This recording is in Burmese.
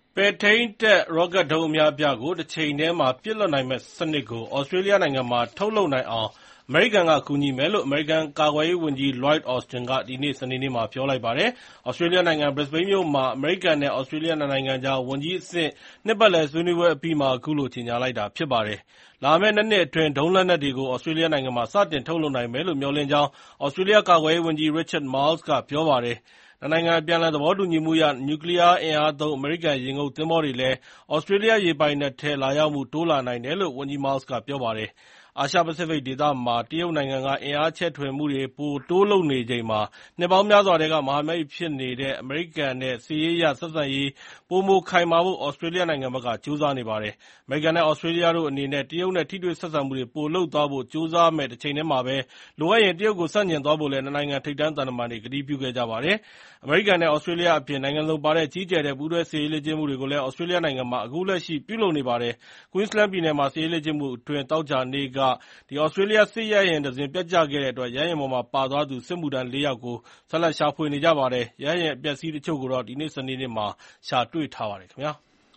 ပဲ့ထိန်းတပ် ရော့ကတ်ဒုံးအများအပြားကို တချိန်တည်းမှာ ပစ်လွှတ်နိုင်မယ့်စနစ်ကို သြစတြေးလျနိုင်ငံမှာ ထုတ်လုပ်နိုင်အောင် အမေရိကန်က ကူညီမယ်လို့ အမေရိကန်ကာကွယ်ရေးဝန်ကြီး Lloyd Austin က ဒီနေ့ စနေနေ့မှာ ပြောလိုက်ပါတယ်။ သြစတြေးလျနိုင်ငံ Brisbane မြို့မှာ အမေရိကန်နဲ့ သြစတြေးလျ နှစ်နိုင်ငံကြား ဝန်ကြီးအဆင့် နှစ်ပတ်လည်ဆွေးနွေးပွဲအပြီးမှာ အခုလို ကြေညာလိုက်တာ ဖြစ်ပါတယ်။ လာမယ့် ၂ နှစ်အတွင်း ဒုံးလက်နက်တွေကို သြစတြေးလျနိုင်ငံမှာ စတင်ထုတ်လုပ်နိုင်မယ်လို့ မျှော်လင့်ကြောင်း သြစတြေးလျကာကွယ်ရေးဝန်ကြီး Richard Marles က ပြောပါတယ်။ နှစ်နိုင်ငံ အပြန်အလှန် သဘောတူညီမှုအရ နျူကလီးယားအင်အားသုံး အမေရိကန် ရေငုပ်သင်္ဘောတွေလည်း သြစတြေးလျရေပိုင်နက်ထဲ လာရောက်မှု တိုးလာနိုင်တယ်လို့ ဝန်ကြီး Marles က ပြောပါတယ်။ အာရှပစိဖိတ်ဒေသမှာ တရုတ်နိုင်ငံက အင်အားချဲ့ထွင်မှုတွေ ပိုတိုးလုပ်နေချိန်မှာ နှစ်ပေါင်းများစွာထဲက မဟာမိတ်ဖြစ်နေတဲ့ အမေရိကန်နဲ့ စစ်ရေးအရ ဆက်ဆံရေး ပိုမိုခိုင်မာဖို့ သြစတြေးလျနိုင်ငံဘက်က ကြိုးစားနေပါတယ်။ အမေရိကန်နဲ့ သြစတြေးလျတို့အနေနဲ့ တရုတ်နဲ့ ထိတွေ့ဆက်ဆံမှုတွေ ပိုလုပ်သွားဖို့ ကြိုးစားမယ့် တချိန်တည်းမှာပဲ လိုအပ်ရင် တရုတ်ကို ဆန့်ကျင်သွားဖို့လည်း နှစ်နိုင်ငံ ထိပ်တန်းသံတမန်တွေ ကတိပြုခဲ့ကြပါတယ်။ အမေရိကန်နဲ့ သြစတြေးလျအပြင် နိုင်ငံစုံပါတဲ့ ကြီးကျယ်တဲ့ ပူးတွဲစစ်ရေးလေ့ကျင့်မှုတွေကိုလည်း သြစတြေးလျနိုင်ငံမှာ အခုလက်ရှိ ပြုလုပ်နေပါတယ်။ Queensland ပြည်နယ်မှာ စစ်ရေးလေ့ကျင့်မှုအတွင်း သောကြာနေ့က သြစတြေးလျစစ်ရဟတ်ယာဉ်တစင်း ပျက်ကျခဲ့တဲ့အတွက် ရဟတ်ယာဉ်ပေါ်မှာပါသွားသူ စစ်မှုထမ်း ၄ ယောက်ကို ဆက်လက်ရှာဖွေနေကြပါတယ်။ ရဟတ်ယာဉ်အပျက်အစီးတချို့ကိုတော့ ဒီနေ့ စနေနေ့မှာ ရှာတွေ့ထားပါတယ်ခင်ဗျာ။